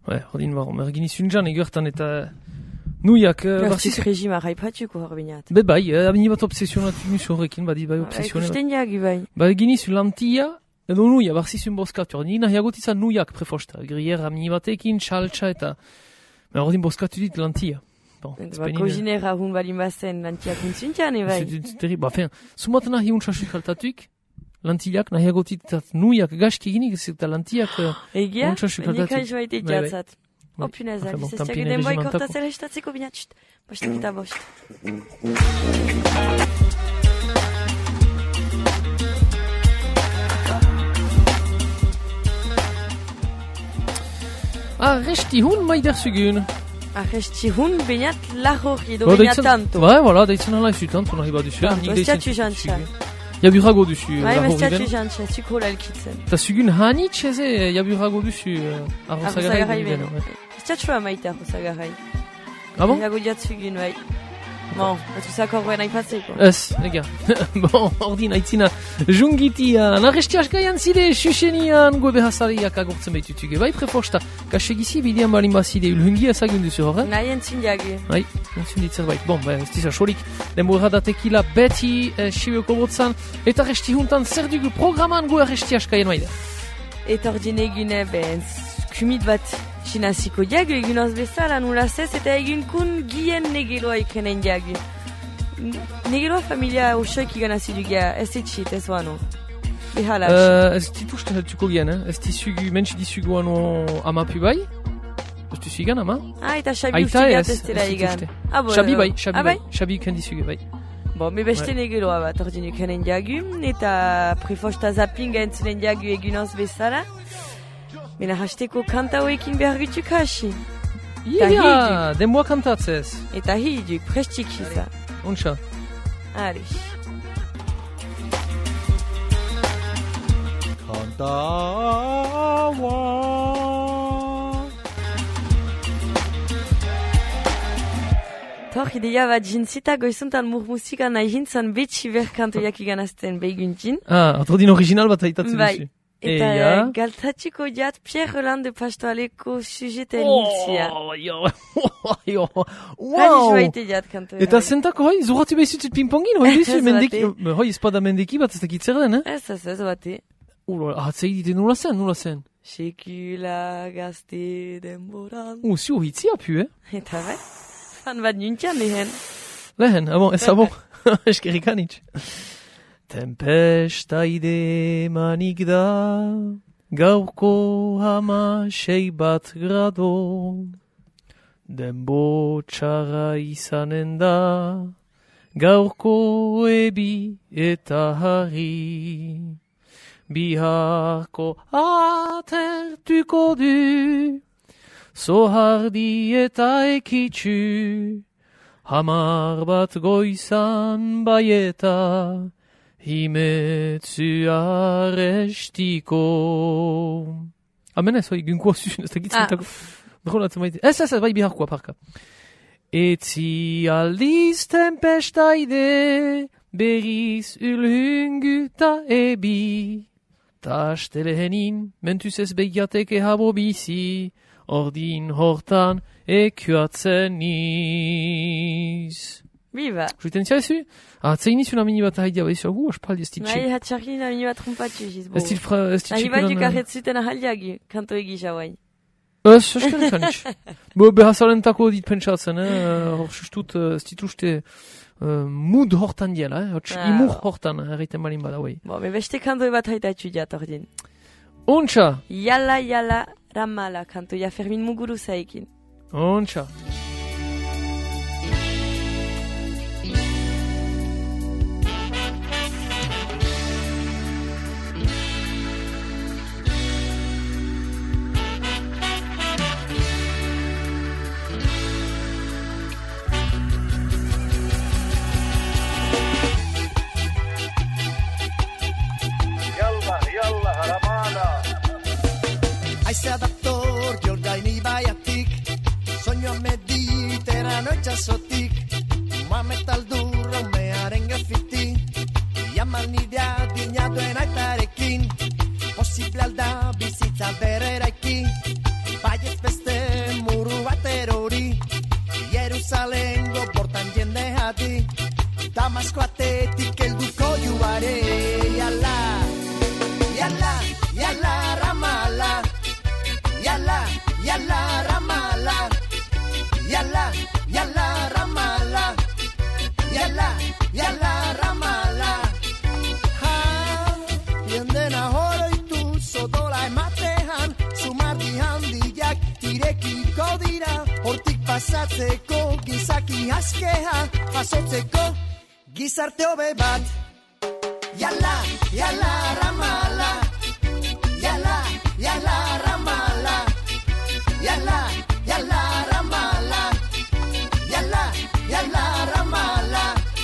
Hodin barom, erginizun jan egurtan eta nuiak... Bertzik regima raipatuko horbinat. Bai, abini bat obsesionatu nuzu horrekin, badi bai obsesionatu. Ikusten jagi bai. Eginizu lantia, edo nuia, barzizun boskatu. Ni nahiagotizan nuiak prefosta. Grier abini batekin, saltsa eta... Ordin boskatu dit lantia. Kozinera hun balin bazen lantiak untzuntian, bai. Sumat nahi untxasuk altatuik, lantiak nahiagotitat nuiak gaski eginik, eta lantiak untxasuk altatuik. Egia, nika joa ite jatzat. Opinezak, izaztiak eden bai kortazela estatzeko binatxut. Bostak eta bost. Arresti hun maider zugun. Arresti hun bainat lahor edo bainat tanto. Voilà, daitzen hala izu tanto nahi baduzu. Ostiatu jantxa. Jaburago duzu. Ostiatu jantxa, zuko lalkitzen. Ta zugun hanitz eze jaburago duzu arrosagarai ben. Ostiatu maite arrosagarai. Ah bon? Jago diat zugun, bai. Bon, batuzak horren aipatzeko. Ez, ega. Bon, ordin aitzina jungitian, arrestiaz gaian zide, susenian, gobe hasariak agortzen behitutuge. Bai, prefosta, kasegizi bidean balin bazide, ulhungi ezagun duzu horre? Nahi entzun jage. Bai, entzun ditzerbait. Bon, ez dizar xorik, denbora datekila beti sibeoko botzan, eta arresti juntan zer dugu programan gu arrestiaz gaian maida. Eta ordin egune, kumit bat sinaziko diagu egun bezala nula zez eta egun kun gien negeloa ikrenen diagu. Negeloa familia osoik igan azidugia, ez etxit, ez wano. Behala. Ez tituste heltuko gian, ez tizugu, mentsi dizugu ano amapu bai? Ez tizu igan ama? Eta Xabi uftigat ez dela igan. Xabi bai, Xabi ikan dizugu bai. Bon, me beste negeloa bat ordin ikrenen diagu, eta prefosta zappinga entzunen diagu egun bezala. Mena hasteko kanta hoekin behar gutuk hasi. Ja, denboa kantatzez. Eta hiduk, prestik hisa. Untxa. Ari. Kantawa. Tor ideia bat jintzita goizuntan musika nahi jintzan betxi berkantoiak iganazten behiguntin. Atrodin original bat haitatzen duzu. Eta galtatxiko jat Pierre Roland de Pastoaleko sujeten hiltzia. Hali joaite jat kanto. Eta zentako hoi, zurratu behizutut pingpongin, hoi duzu mendeki. Hoi espada mendeki bat ez dakit zer den, eh? Ez bate. Atzei dite nula zen. Sekula gazte denboran. Zio hitzi apu, Eta bai, fan bat nuntian lehen. Lehen, ez abo, eskerrikanitz. Tempestaide manik da, gaurko 16 grado. Denbo txarra izanen da, gaurko ebi eta harri. Biharko atertuko du, zohardi eta ekitxu. 10 bat goizan baieta, himetzu arrestiko. Amen ez, hoi, gunkoa zuzun, ez da gitzentako. Drolatzen maite. Ez, bai biharkoa parka. Etzi aldiz tempestaide, berriz ulhungu ta ebi. Ta astelehenin, mentuz ez begiateke habo bizi, ordin hortan ekuatzen niz. Viva! Juiten zia ezu? Atzein izun amini bat ahaidia bat izu, aspaldi ez ditxe. Nahi hatxarkin amini bat trompatxu izbo. Ez ditxe nahi bat dukarret zuten ahaliagi, kanto egisa guai. Ez eskerrikanitz. Behazalentako dit pentsatzen, hor sustut ez dituzte mood hortan diela, imur hortan erreiten balin bada guai. Me beste kanto bat haitatxu diat ordin. Ontsa! Yala ramala kantoia Fermin Muguruzaikin. Ontsa! Aizea dator Jordaini baiatik, soñoa mediterrano itxasotik, Mohamed Aldurra umearen grafiti, jaman nidea dinatuen aitarekin, posible alda bizitza berreraiki, baiez beste gozatzeko gizaki askea jasotzeko gizarte hobe bat. Yala, yala, ramala. Yala, yala, ramala. Yala, yala, ramala. Yala, yala, ramala.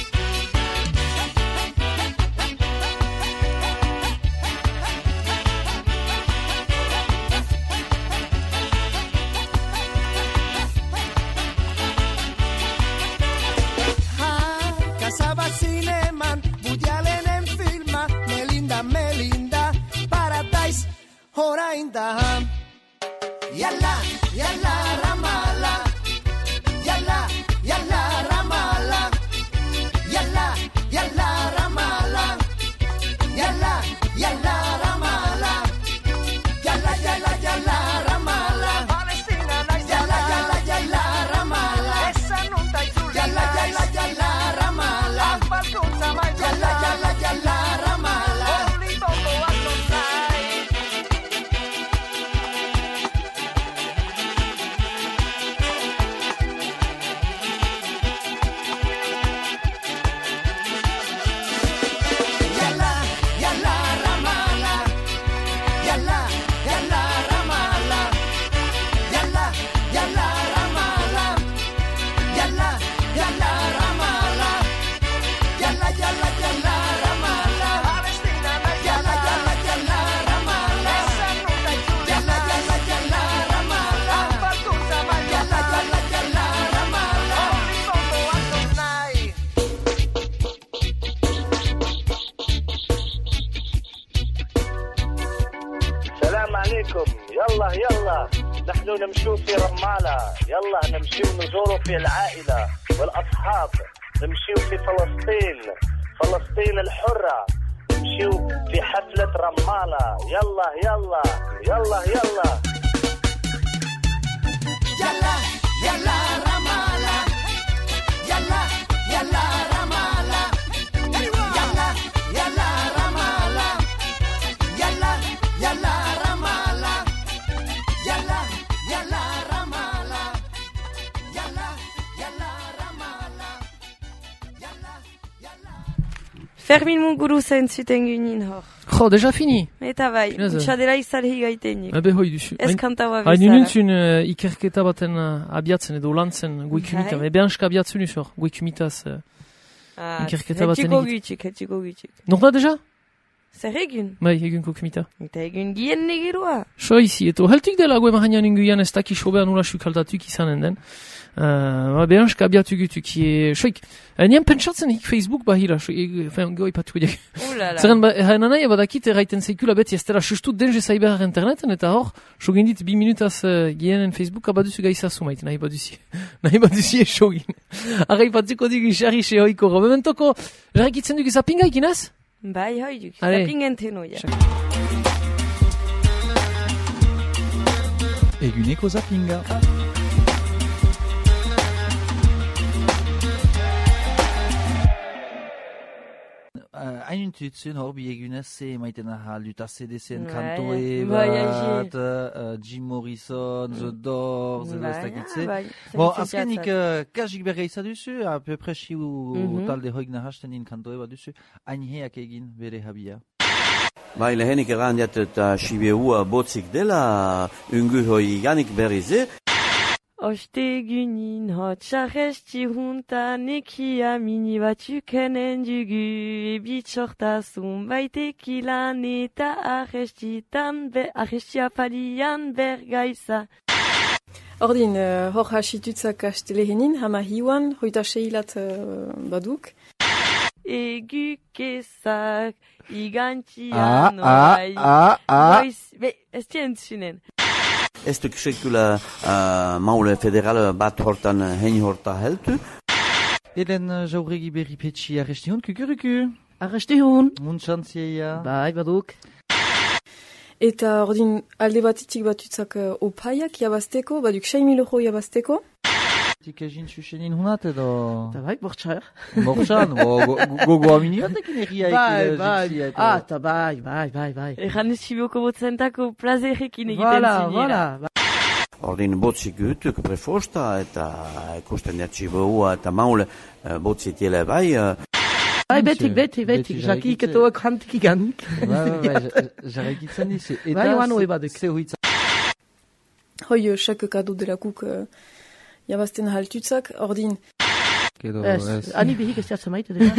Kasaba zineman, Woody Allenen filma, Melinda, Melinda, Paradise, orain da. Yala, yala, ramala. Yala, yala, ramala. Yala, yala, ramala. Yala, yala, ramala. Yala, yala, yala, ramala. Palestina, yala, yala, yala, ramala. Essa non dai giulia. Yala, yala, yala, ramala. Yala, yala, yala, ramala. Only Bongo Assonai. Yala, yala, ramala. Yala, yala, ramala. Yala, yala, ramala. Yala, yala, ramala. Yala, yala, yala, ramala. Palestina, yala, yala, yala, ramala. Yala, yala, yala, ramala. Yala, yala, yala, ramala. السلام عليكم. يلا يلا نحن نمشي في رمالة. يلا نمشي ونزور في العائلة والأصحاب. نمشي في فلسطين، فلسطين الحرة. نمشي في حفلة رمالة. يلا يلا يلا يلا. Yala, yala, ramala. Yala, yala, ramala. Yala, yala, ramala. Yala, yala, ramala. Yala, yala, ramala. Yala, yala, ramala. Yala, yala. Fermin Muguruza entzuten ginen hor. Jo, déjà fini. Eta bai, Pinaze. utxadela izalhi gaitenik. Hoi duzu. Ez kantaua Hain bezala. nintzun ikerketa baten abiatzen edo lantzen goikumita. Bai. Behanska abiatzen nuz hor, goikumitaz. ikerketa baten Hetxiko egit. gutxik, hetxiko gutxik. Nokta déjà? Zer egun? Bai, egunko kumita. Eta egun gien negeroa. So izi, eto heltik dela goe mahanian inguian ez daki sobea nula sukaltatuk izanen den. Behanska abiatu gutuk. Soik, nien pentsatzen hik Facebook bahira. Goi patuko diak. Ulala. Zerren, haina nahi badakit erraiten zeikula beti ez dela sustut denje zaiberra interneten, eta hor, sogin dit 2 minutaz gienen Facebooka baduzu gaizazu mait, nahi baduzi. Nahi baduzi esogin. Arrai patuko dik isarri sehoiko. Mementoko, jarrikitzen duk zapinga ikinez? Bai, hoi duk. Allez. Zapingen tenoia. Eguneko zapinga. Hain intuitzun hor bi egunez ze maiten aha luta CDC-en Bai, kantoe bai, bat, Jim Morrison, The Doors, edo ez dakitze. bai. Bon, azkenik kasik berga izaduzu, a peu près siu talde hoik nahasten in kantoe bat duzu, hain heak egin bere habia. Bai, lehenik egan diat eta Sibiua botzik dela, ungu hoi ganik berrize. Ostegunin hot charresti junta nekia mini batukenen dugu bitxortasun baitekilan eta arrestia palian bergaiza. Ordin, hor hasitutzak astelehenin, hama hiuan, hoita seilat baduk. Egukezak igantzian oai. Ez dientzunen. Ez duk sekula maule federal bat hortan hein horta heltu. Eden jauregi berri petxi arresti hon kukuruku. Arresti hon. Muntxantzieia. Bai, baduk. Eta ordin, alde batitik batutzak opaiak jabazteko, baduk 6.000 euro jabazteko. Tikajin susenin hunat edo... Eta bai, bortxar. Morxan, gogoa miniotekin erriaik. Eta bai. Egan ez Sibioko botzentako plazerekin egiten zinera. Voilà. Ordin botzik gutuk prefosta eta ikusten jatxibua eta maule botzitiele bai. Bai, betik, jakiketoak hantik iganik. Jarraikitzen diz, Bai, oan hoi baduk. ze hoitza. Hoi, chaque cadeau de la cook, jabazten haltutzak, ordin. Ez, ani behik ez jatzen maite dira.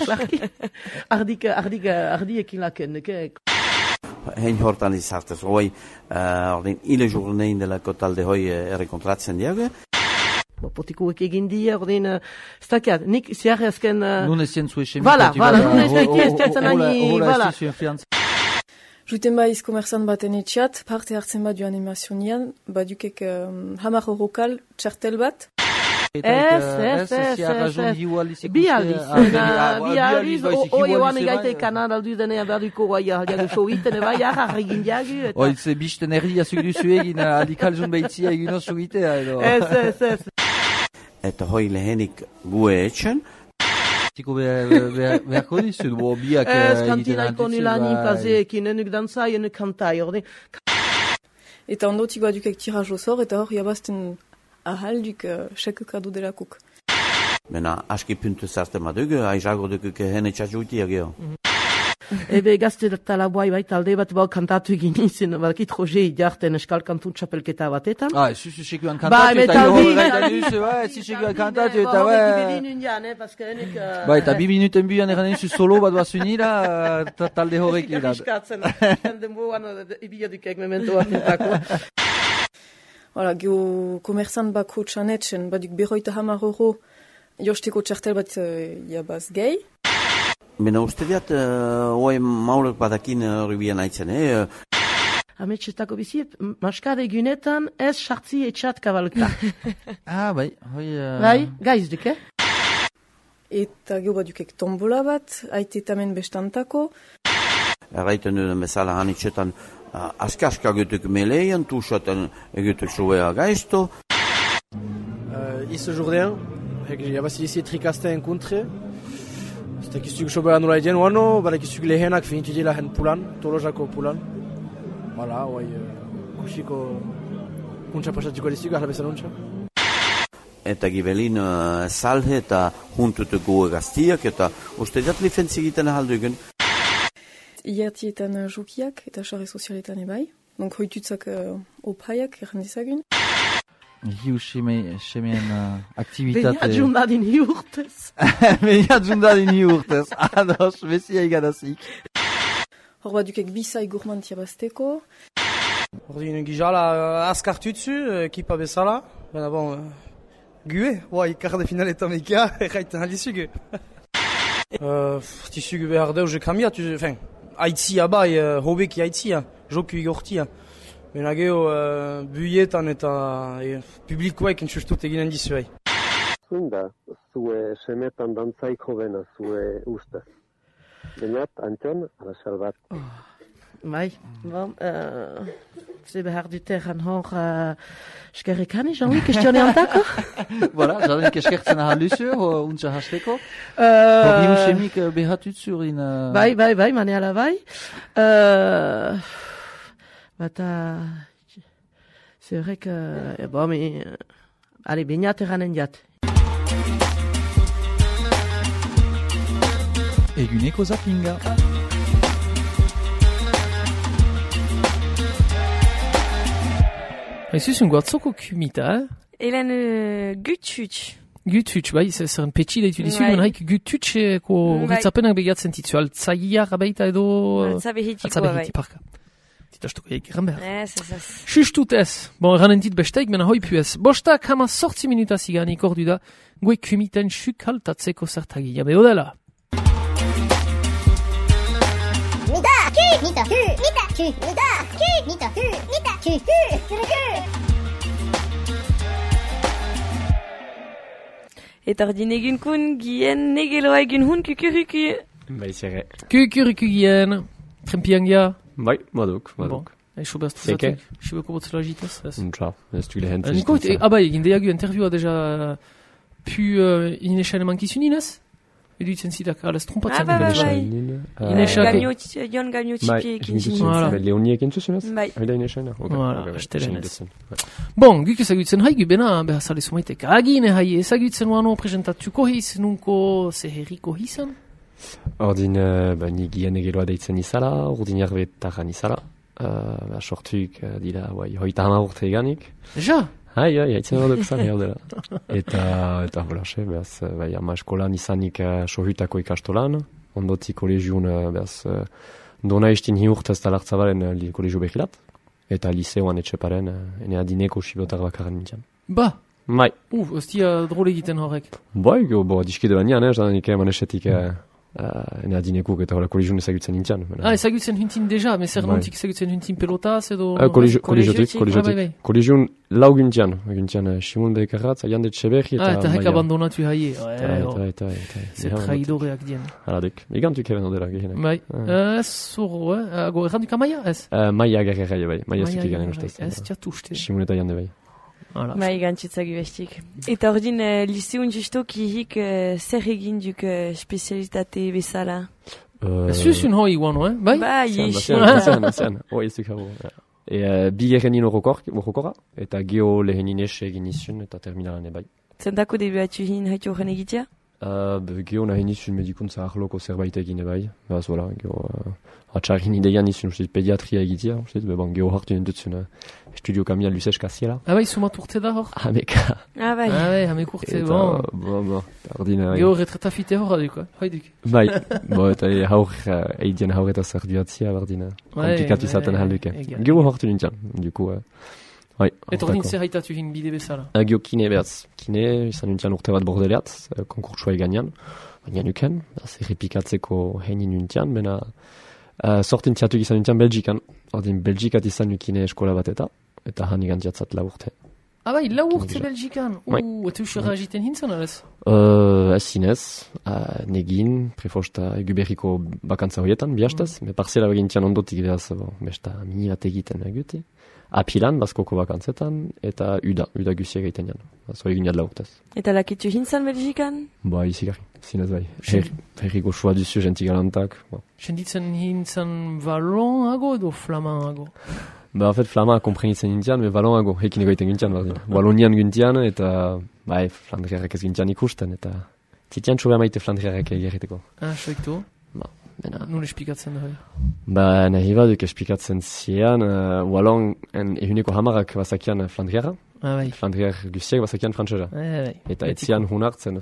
Ardiekin laken. Hein hortan izartez, hoi, ordin ile journein delako talde hoi errekontratzen diago. Potikuek egin dia, ordin, ez dakiat, nik ziarri azken... Nun ezien zue chemik. Voilà, nun ez dakiat ani, voilà. Juten baiz komerzan baten etxat, parte hartzen bat du animazionian, badukek hamar eurokal txartel bat. Ez. Bi aldiz, oi oan egaite kanan aldu denean berduko guaia jagu sogiten, bai jarra egin jagu. Oitze bisten erdia zuk duzu egin, adikaljun behitzia egin oso gitea edo. Ez. Eta hoi lehenik gue etxen. Tiko beharko dizut, bo biak Ez, kantinaiko nilanin pazeekin, enuk dantzai, enuk kantai, ordin. Eta ondotik badukek tiraj osor, eta hor jabazten ahalduk chaque cadeau de la cook. Mena aski puntu zarte madug, aizago dukuk hene txatxutia geho. Ebe gazte dela bai talde bat bau kantatu egin izin, balkit Roger jarten eskal kantun txapelketa batetan. Ez sekuan kantatu eta sekuan kantatu eta bai, eta 2 minuten bian eran duzu solo bat bazunira talde horrek irat. Eskatzen, denboan ibiadukek memento bat entako. Hala, geho komerzan bako txanetzen, baduk berroita €100 josteko txartel bat jabaz gehi. Mena uste diat, hoi maulek badakin rubian aitzen, Ametxetako biziet, maskade egunetan ez sartzi etxat kabalka. Bai, hoi... Bai, gaizduk, Eta geho badukek tombola bat, aitetamen bestantako. Erraiten duen bezala hanitxetan aska gutuk meleian, tuxaten gutuk suvea gaizto. Izo jourdean, jabazilizie trikaste enkuntre. Eta kizuk sobera nola egin, oano, bada kizuk lehenak finitu dila hen pulan, tolojako pulan. Hala, hoi, kusiko kuntza pasatiko dizuk, ahla bezan untza. Eta gibelin salhe eta huntutuko gaztiak, eta uste diat lifentzi egiten ahaldugen. Iatietan jokiak eta sare sozialetan ebai. Donc hoitutzak opaiak errandizagun. Hiu semean aktivitate... Beniat jundadin hiurtez. Beniat jundadin hiurtez. Ados, bezia igadazik. Hor badukek bizai gourmand jabazteko. Ordin gizala askartutzu, ekipa bezala. Baina bon, gue, ikarde finaletan mekia, erraiten aldizuk. Tizuk behar deuze kamia, haitzia bai, hobeki haitzia, joku igortia. Baina geho, buietan eta publikoek entzustut eginen dizuei. Zunda, zue semetan dantzaiko bena, zue ustez. Bainat, Antion, alasal bat. Bai, bon, ze behar dute egan hor, eskerrekan Jean-Luc, kestione antako? Voilà, Jean-Luc eskertzen ahaluzu, untsa hasteko. Hiu semik behatutzu urin... Bai, maneala bai. Bata, c'est vrai que, bon, mais, allez, beinat eranen jat. Eguneko zappinga. Zuzun guatzoko kumita, Elan gutxutx. Gutxutx, bai, zer petxi daitu dizu, ben haik gutxutxeko ritzapenak begatzen titu, altzaiak abeita edo... Altzabehitiko, bai. Parka. Titastuko eik egan behar. Ez. Justut ez. Bon, ranentit besteik, mena hoi pu ez. Bostak hama 8 minuta ziganik ordu da, gue kumiten xuk haltatzeko zertagi. Jabe odela. Eta ordin egun kun gien negeloa egun hun kukuruku. Bai, zere. Kukuruku gien, trempiangia. Bai, maduk. Bon, eixo behaztu zatek. Xibeko botzela agitaz. Untsa, ez du lehen. Niko, bai, egin deagu interviewa deja pu inexen emankizun inez? Eduitzen zidak, alaz, trompatzen. Bai. Jon gaino txipiekin zintzen. Leoniekin zuzunez? Bai. Haida Inesena? Astelenez. Bon, guk ezagutzen haigu bena, behazale sumaitek. Agine hai, ezagutzen wano presentatuko hiz, nunko zeheriko hizan? Ordin, ni gien egeloa deitzen izala, ordin jarbetarran izala. Sortuik dira, hoita hama urte eganik. Ja? Hai, haitzen hor duk zan, dela. Eta holaxe, behaz, ama eskolan izanik sohutako ikastolan, ondotik kolegiun, behaz, dona estin hiurtaz talartzabaren kolegio behilat, eta liseoan etxeparen, ene adineko sibotar bakarren nintzen. Ba? Bai. Ostia drole egiten horrek. Bai, diskide banean, zadanik eman esetik ene adinekuk eta hola kolegiun ezagutzen nintzen. Ezagutzen huntin deja, zer nontik ezagutzen huntin pelotaz edo... Kolegiun lau guntian Simon Bekarratz, Aiande Txeberri eta... Eta hek abandonatu haie. Eta. Zer traidoreak dien. Haladek, egantuk eren odela gehenak. Bai, zoro, ago erranduka Maia, ez? Maia agarreraia bai, Maia zuki garen ustez. Ez txatuste. Simon eta Aiande bai. Mai gantzitzak bestik. Eta ordin, liseun justo kihik zer egin duk spezialitate bezala? Zuzun hoi guano, Bai? Bai, Bazian, hoi ez duk hau. Bi gerenin horrokora, eta geo lehenin ese egin izun eta terminalan bai. Zendako debuatu hin haitu horren egitea? Geo nahi nizun medikuntza ahloko zerbait egin bai. Beraz, voilà, geo... Atxarrin ideian izun, pediatria egitea, geo hartu nindutzen estudio kamia luzez kaziela. Bai, sumat urte da hor? Hameka. Bai. Hamek urte, bon. Geo retreta fite hor aduk, haiduk. Bai, eta eidien haureta zarduatzia, bardina. Komplikatu izaten halduke. Geo hartu nintzen, duku. Eta ordin zer haitatu hin bide bezala? Geo kine behaz. Kine, izan nintzen urte bat bordeleat, konkurtsua eganian. Baina nuken, errepikatzeko heinin nintzen, bena... Sortin txatuk izan nintzen Belgikan. Ordin Belgikat izan nukine eskola bat eta han igantiatzat lau urte. Bai, lau urte Belgikan? Eta usera agiten hintzen alez? Ez zinez, negin, prefosta eguberriko bakantza horietan, bihastaz, me parzela begintian ondotik behaz, besta mini bat egiten eguti. Apilan, bazkoko bakantzetan, eta uda gusia egiten jan. Zo egin jadla urtez. Eta lakitu hintzen Belgikan? Bai, zigarri, zinez bai. Herriko soa duzu, jentigalantak. Senditzen hintzen valonago edo flamanago? En flama komprenitzen gintian, me valonago, hekin egoiten gintian, bardin. Walonian gintian, eta, flandriarek ez gintian ikusten, eta zitian txobea maite flandriarek egerriteko. Soiktu? Nun espikatzen da hori? Nahi baduk espikatzen zian, walon ehuneko hamarak bazakian flandriara, flandriar guziak bazakian frantzesa. Eta etzian hunartzen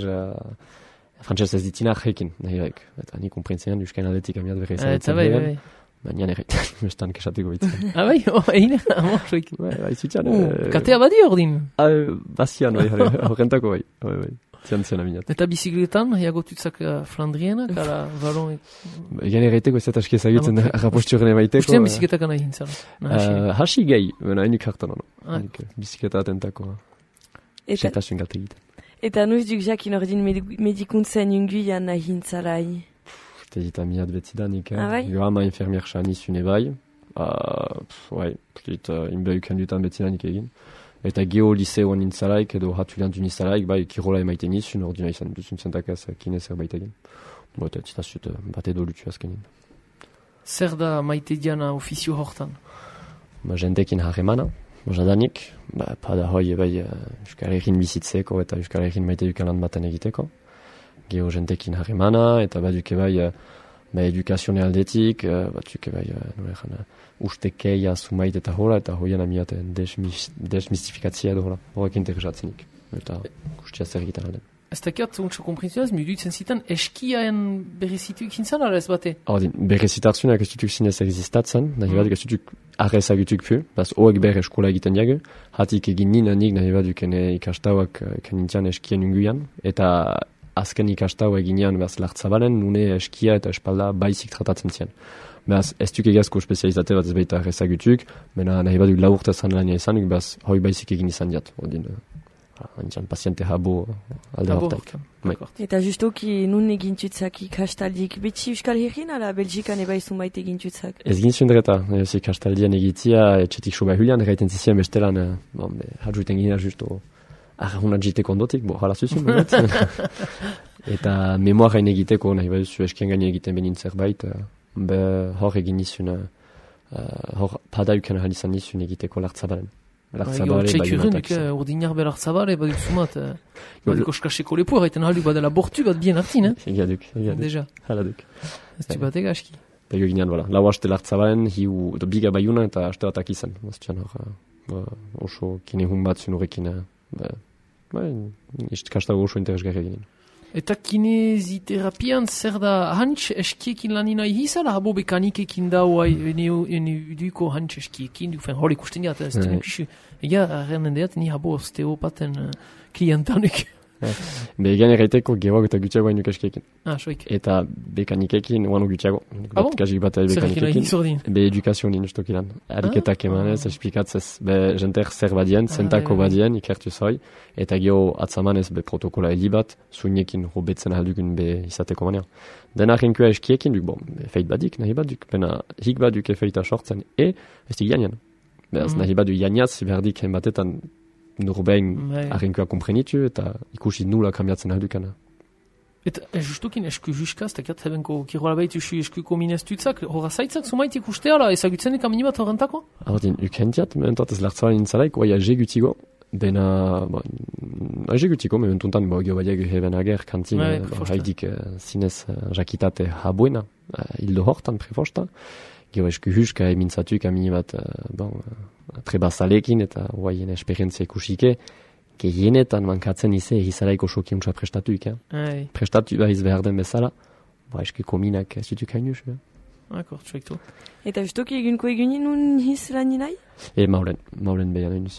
frantzesa ez ditina hekin, nahi baik. Eta ni komprentzen euskain aldetik amiat berre izanetzen diren. Baina erretan, bestan kesatiko bitzen. Bai, egin amor soik. Zitian... Katea badi ordin? Bazian, horrentako bai. Zian aminat. Eta bizikletan, jagotutzak Flandrienak, ala balon... Egan erreteko ez eta aski ezagutzen rapostioren emaiteko. Ustean bizikletak gana egin zara? Hasi gehi, hainik hartan ono. Bizikleta atentako. Setazioen galte egiten. Eta nuiz duk jakin ordin medikuntzen junguian egin zara egin? Eta zita miat betzidanik. Jo ama infermier xan izune bai. Inbeuken dutan betzidanik egin. Eta geo liseoan nintzalaik edo hatuliantun nintzalaik, kirola emaiten nizun, ordina izan duzun zentakaz kine zerbait egin. Eta zitazut bat edo lutu azkenin. Zer da maite diana ofizio hortan? Jendekin harremana, jadanik, pada hoi Euskal Herrin bizitzeko eta Euskal Herrin maite dukan lan baten egiteko. Geo jendekin harremana eta baduke edukazione aldetik, batzuk ustekeia sumait eta hola, eta hoian amiaten desmystifikatzia edo hola, horrek interesatzenik. Eta guztia zer egiten alden. Ez dakiat, untsa komprensioaz, miduitzen zitan eskiaen berrezituk hintzan, ala ez bate? Berrezitarzunak ez dutuk zinez existatzen, nahi baduk ez dutuk arrez agutuk pu, baz hoek ber eskola egiten diagu, hatik egin nik nahi baduk ikastauak kenintian eskien unguian, eta azken ikastau eginean behaz lartzabalen, nune eskia eta espalda baizik tratatzen zian. Behaz, ez duk egazko spezializate bat ez baita rezagutuk, mena nahi baduk laurta zan lania izanuk, behaz, hoi baizik egin izan diat. Odin, paziente habo alde hortaik. Eta justoki nun egintutzak ikastaldik, betxi Euskal Herrin ala Belgikan ebaizun baita egintutzak? Ez gintzun dreta, ikastaldian egitzia, etxetik soba hulian, erraiten zizien bestelan, hadruiten gina justo Arrahunat jiteko ondotik, hala zuzun. Eta memoarein egiteko, nahi baduzu eskien gaine egiten benin zerbait, hor egin nizun, hor padauken ahal izan nizun egiteko Lartzabalen. Lartzabale, Txeikurenik, urdinar be Lartzabale, baduk sumat, baduk oskaseko lepo, haiten haldu badela bortu bat bien hartin, Egaduk. Deja. Haladuk. Ez du bat egaski. Pego ginean, voilà. Lau haste Lartzabalen, hiu biga baiuna eta haste batak izan. Maztian hor, oso kine hun bat zun horrekin, kastago oso interesgarri egin. Eta kineziterapian zer da hantz eskiekin lanina ihizala, habo bekanikekin dau duko hantz eskiekin, dufen hori ikusten jat, ez duen kisu. Ega, errenden deat, ni habo osteopaten klientanek. Egan erraiteko geroak eta gutxiago hainuk eskiekin. Soik. Eta bekanikekin, oano gutxiago. Kasik bat bekanikekin. Edukazionin ustokilan. Ariketak emanez, esplikatzez, jenter zer badien, zentako badien, ikertu zoi, eta geho atzamanez protokola heli bat, zuinekin robetzen ahaldukun izateko manea. Dena rinkua eskiekin, feit badik, nahi baduk, bena hik baduk efeita sortzen, ez dik janian. Nahi baduk janiaz, berdik hen batetan, norbein arrinkua komprenitu eta ikusi nula kambiatzen aldukana. Eta justukin esku juskaz, eta kat hebenko kirola behitu eskuko mineztutzak, horra zaitzak sumait ikusteala, ezagutzen minibat horrentako? Hordin, ukentiat, mentot ez Lartzabalen intzalaik, oia jegutigo, bena, jegutigo, mentuntan, gio baiegu heben ager, kantin, haidik zinez jakitate habuena, hildo hortan prefosta, gio esku juska emintzatuik minibat, trebazalekin eta guaien esperientzia ikusike, gehienetan mankatzen ize egizalaiko sokiuntza prestatuik. Prestatu behiz behar den bezala, eskuko minak ez dutuk hainuz. Akor, txektu. Eta justuki egunko egunin nun hiz lan ninai? Maulen behan hainuz.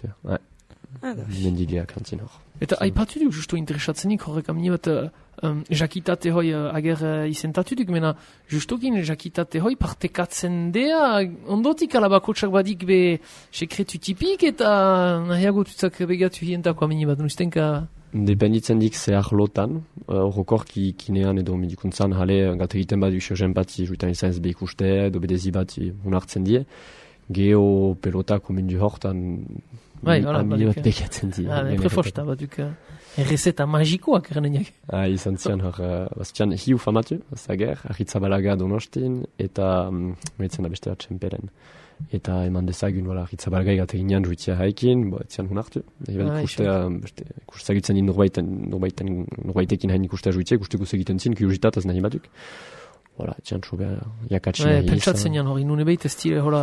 Mendigeak kantzin hor. Eta aipatu duk justu interesatzenik horrek amini bat jakitate hoi ager izentatu duk, mena justukin jakitate hoi partekatzen dea ondotik alabakotsak badik be sekretu tipik eta nahiago tutzak begatu hientako amini bat, nuztenka? Dependitzen dik zehar lotan, horrokorki kinean edo medikuntzan jale gata egiten bat uxozen bat juitan izan ez behikuste edo bedezi bat unartzen die, geho pelotako mendu hortan aminibat begatzen di. Prefosta bat duk errezeta magikoak errenenak. Izan zian hor, bastian hiu famatu, zager, Arrizabalaga Donostin, eta meritzen da beste bat txemperen. Eta eman dezagun, Arrizabalaga egate ginean juitzia haikin, zian hun hartu. Ikustagitzen din norbaitekin hain ikustea juitzia, ikusteko segiten zin, kuriositataz nahi batuk. Zian txobe jakatxina. Pentsatzen nian hori, nune behit ez tire hola...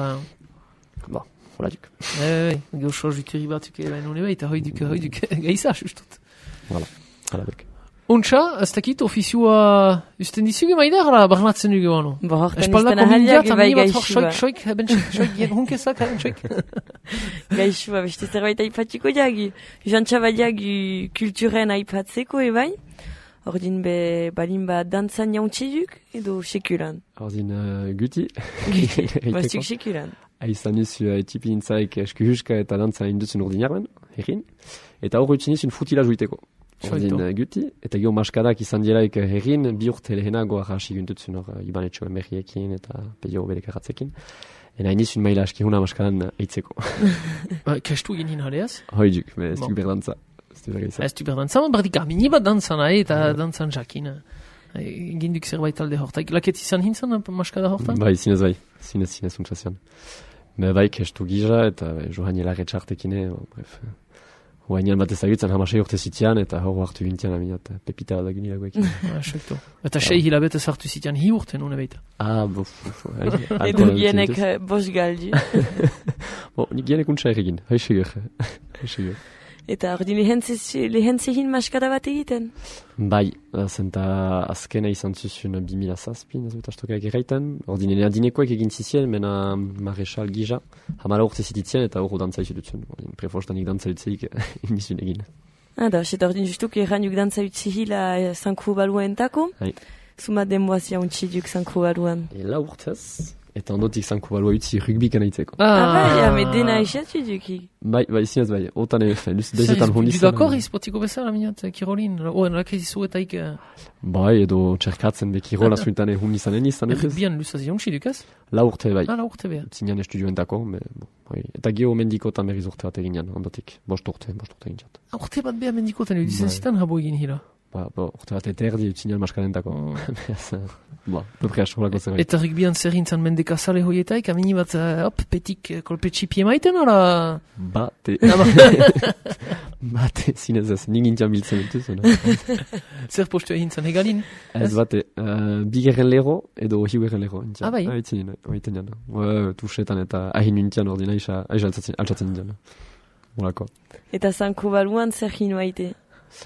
Hola duk. Gaucho juturi batuk nune behit, hoi duk gaisa, justut. Hala duk. Untxa, ez dakit ofizioa usten dizuge maidea gara barnatzen dugu ano? Espalda komindiat, bai gaixua. Soik, hunkezak, soik. Gaixua, beste zerbait aipatiko jagi. Jantxabadiak kulturen aipatzeko, bai? Ordin be balin ba dantzan jauntxiduk edo sekulan? Ordin guti. Bastuk sekulan. Aizan izu etipi intzaik esku huska eta dantzan indutzen ordinarmen, herrin. Eta hor utzi nizun futila juiteko. Ordin guti. Eta gio maskadak izan dielaik herrin, bi urte lehenago arrasi guntutzen hor ibanetxo emerriekin eta peio belekaratzekin. Ena inizun maila askihuna maskadan eitzeko. Kastu ginen haleaz? Hoiduk, ez duk berdantza. Ez du berdantza, bardik amini bat dantzan eta dantzan jakin. Ginduk zerbait alde hortak. Laket izan hintzan maskada hortan? Bai, zinez untsazian. Bai, kestu gija eta johan jelare txartekine, bref. Hoainean bat ezagutzen hamasei urte zitian eta hor hartu gintian aminat pepita bat agunilagoek. Eta 6 hilabete zartu zitian hi urte nune beita. Bof. Edo gienek bos galdi. Nik gienek untsa erregin, haixegur. Eta ordin lehentzehin maskada bat egiten? Bai, zenta azkena izan zuzun 2006, ez dut astokak erraiten. Ordin dinekoek egin zizien, mena Marechal Gija, hamala urte zititzen eta horro dantza izu dutzen. Prefostanik dantza utzeik inizun egin. Eta ordin justuk erranuk dantza utzihila Sankru Baluentako? Zuma denboaz jauntxiduk Sankru Baluan? La urtez, Eta ondotik zanko balua utzi rugby kanaitzeko. Me dena isatu duki. Bai, zinez bai, otan dezetan hundizan. Du dakor izpotiko bezala, minat, kirolin, nolak ezizu eta ik... Bai, edo txerkatzen be kirola zuintane hundizanen izan. Rugbian luzaz jonksi dukaz? La urte bai. La urte bai. Zinean estudioentako, eta geho mendikotan berriz urte bat eginean, ondotik, bost urte egintzat. Urte bat beha mendikotan egitzen zitan habo egin hila. Urte bat eta erdi utzinean maskarentako. Peprea solako zer. Eta rugbian zer gintzan mendeka sale hoietaik, amini bat, petik kolpetsi pie maiten, ala? Bate, zinez ez, ningintxan biltzen dituz. Zer postu egintzan, hegalin? Ez bate, bigerren lero edo hiugerren lero. Bai? Oiten jana. Tusetan eta ahin nintian ordina altsatzen nintian. Molako. Eta zanko baluan zer ginu aite?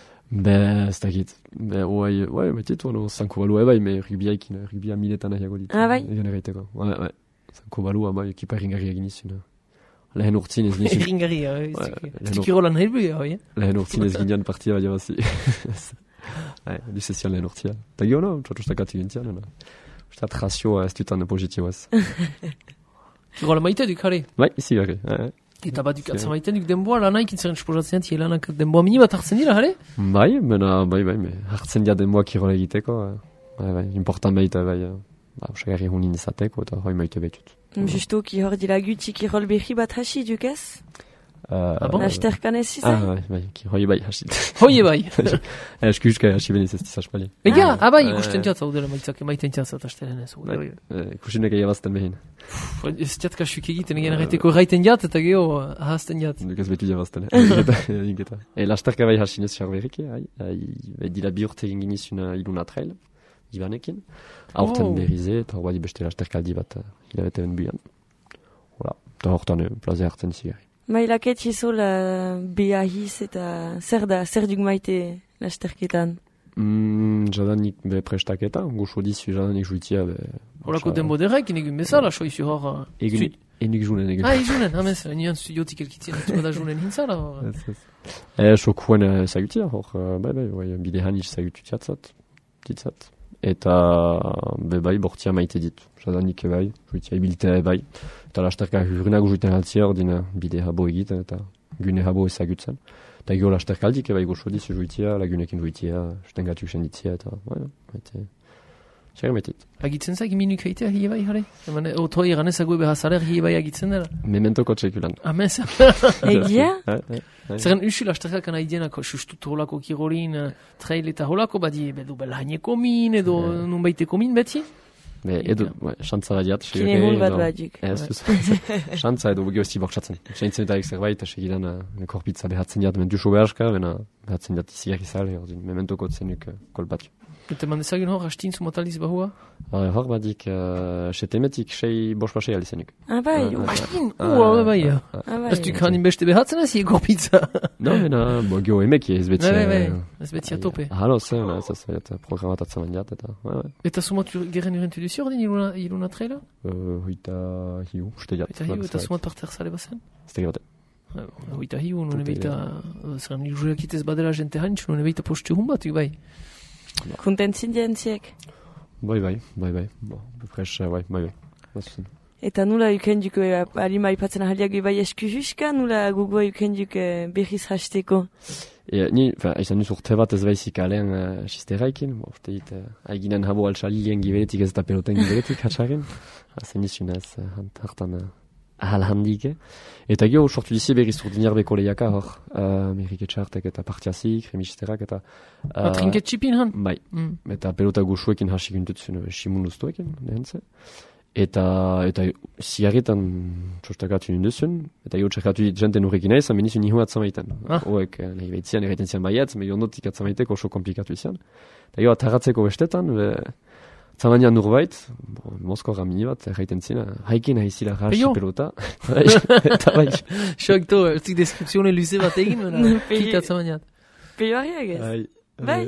Ez dakit. Metitu, zanko balua bai, me rugbia miletan ahiago ditu. Bai? Egan erraiteko. Zanko balua, bai, ekipa erringarri egin izun. Lehen urtzin ez ginen. Erringarri, Zikirolan helbu, oi? Lehen urtzin ez ginen partia bai jabazi. Luzezian lehen urtzia. Ta gio, no? Txotxostakati gintzian, no? Ustat razioa ez dutan positiboaz. Kirola maite duk, hale? Bai, izi gari. Eta bat duk maite duk denboa lanaik intzaren esposatzen tie lanak denboa mini bat hartzen dira, hale? Bai, hartzen dira denboa kirola egiteko. Important baita, bai, usagarri hunin izateko, eta hoi maite behitut. Justo, ki hor dira guti kirol behi bat hasi dukez? Nasterkan ez izan? Hoi bai hasit. Hoi bai? Eskuska hasi beniz ez dizazpali. Ega, ikusten tiat zaudela maiten tiat zatastelen ez. Ikusinek egabazten behin. Ez tiat kasuk egiten egin arreteko raiten jat eta geho ahazten jat. Dukaz betu jabazten. Lasterka bai hasinez xarberiki, dila bi urte egin ginizuna iluna trail, ibanekin. Aurten berrize eta hor badi beste lasterkaldi bat hilabete ben buian. Eta hortan plaze hartzen zigari. Mailaket izol behahiz eta zer duk maite lasterketan? Jadanik be prestaketa, goxo dizu jadanik juitia. Horako denbo derrek, inegun bezala, soizu hor... Enik junen. Junen, hamez, nian studiotik elkitzen, da junen hintzala. Sokuen zagutia, hor, bidehan iz zagututiatzat, ditzat. Eta bai bortia maite dit, jadanik bai, juitia ibilitea bai. Eta lasterka hurrenago juiten altzia ordina bide habo egiten eta gune habo ezagutzen. Eta gero lasterkaldik bai goxo dizu juitia, lagunekin juitia, jutengatuk senditzia eta maite. Txerri maitit. Agitzen zak minuk eitea hie bai, hale? Oto eganezago ebe hazaler hie bai agitzen dela? Mementoko txekulan. Amez? Egia? Zerren usu lasterkak anaidenak sustut holako kirolin, trail eta holako, badi edo belhaineko min, edo nunbaiteko min beti? Edo, xantza badiat. Kine hul bat badik. Xantza edo gio esti bortxatzen. Xaintzen eta zerbait, segidan korpitza behatzen diat, men duxo behaska, behatzen diat izigarri zale, mementoko zenuk kolpatu. Eta mandezagun hor, hastin sumotaliz bahua? Hor badik, setemetik sei bospasei alizenuk. Bai, hastin? Bai. Ez duk hanin beste behatzen ez korpitza? No, gio emeki ez beti. Ez beti atope. Halo, ez programatatzen mandiat, eta... Eta sumat geren urentu duzi ordin iluna traila? Hoita hiu, uste jat. Eta sumat parter zale bazen? Ez tegate. Hoita hiu, nune beita... Zerren jureakitez badela jente hantz, nune beita postu hun bat, bai. Kontentzin dientziek? Bai. Befresh, bai. Eta nula yuken duko alima ipatzen ahaliago bai eskujuska, nula gugoa yuken duko berriz hasteko? Ni, izan nuz urte bat ez baizik alean sisteraikin, urte dit, haiginen habo altsalilien gibeletik ez eta peloten gibeletik hatxaren, hazen izun ez hartan ahal handik. Eta gero sortu dizi berriz urdinar beko lehiaka hor, meriketxartek eta partiazik, remisterak eta... Trinketxipin han? Bai, eta pelota goxuekin hasik untutzen simun ustuekin, lehentze. Eta zigarretan txostakatu ninduzun, eta gero txerkatu jenten urrekin aiz, menizun nihu atzamaiten. Hoek, nahi behitzian, erraiten zian baiatz, me ondotik atzamaiteko oso komplikatu izan. Eta gero atarratzeko bestetan, Zamanian nurbait, Mosko ramini bat, erraiten zina, haikin haizila raxi pelota. Eta bai. Xoak to, erzik deskripzione luze bat egin, kita zamaniat. Peioariak ez? Bai.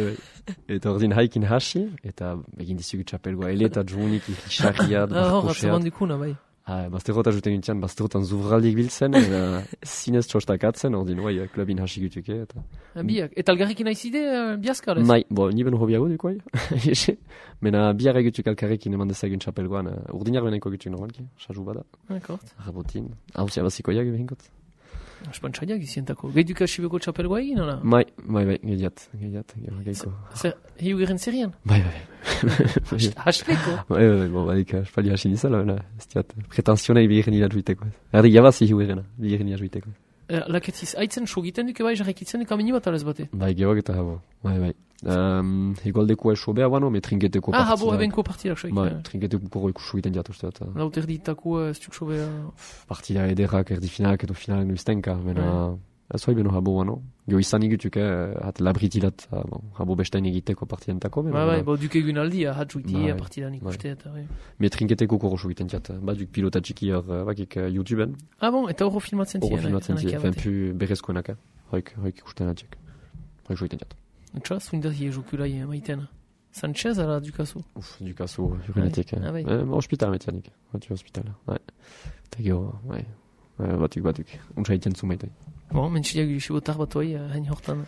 Eta ordin haikin hasi, eta egin dizugu txapelgoa ele eta džunik, ikixarriat, barkoxeat. Hor, atzamandikuna, bai. Bazterrota juten gintian, bazterrotan zuvraldik biltzen, zinez txostakatzen, ordin, klubin hasi gutuke. Biak, eta algarrekin aizide, biazka, ez? Mai, ni ben hobiago duko, mena biarra gutuk alkarrekin eman dezagun txapelgoan, urdinar beneko gutuk normalki, saju bada. D'accord. Rabotin, hausia bazikoiak behinkot. Espantzaiak izientako. Gehiduka sibeko txapelgoa egin, ola? Bai, gehiat, gehiako. Hiu geren zerian? Bai. Haspeko? Badik, espaldi hasi nizala, ez diat, pretensionai bi geren irajuiteko. Erdi jabazi hiu gerena, bi geren irajuiteko. Laketiz, aitzen sogiten duke bai, jarrekitzen duke amini bat alez bate? Bai, gehoak eta habo, bai. Higaldeko sobea bano, me trinketeko partida. Habo ebenko partidak soik. Bai, trinketeko korroiko sogiten diat usteat. Laut erditako estuk sobea... Partida ederrak, erdi finalak edo finalak nuiztenka, mena... Ez hoi beno habo bano. Gio izan igutuk, hat labritilat, habo bestain egiteko partidentako. Bai, duke egun aldia, hat juiti partidanik uste eta... Me trinketeko korro sogiten diat, duk pilota txiki bakik YouTubeen. Bon, eta horro filmatzen ziren. Horro filmatzen ziren, fenpu berrezkoenak, hoik ikusten atxek. Hoik joiten diat. Etxa, zuindaz jokulai maiten. Sanchez ala Ducasso? Ducasso, jurenetik. Hospital metianik. Hospital. Eta gero, batuk. Untsa iten zu maitai. Bon, mentxiliak gisibotar bat hoi, hain hortan.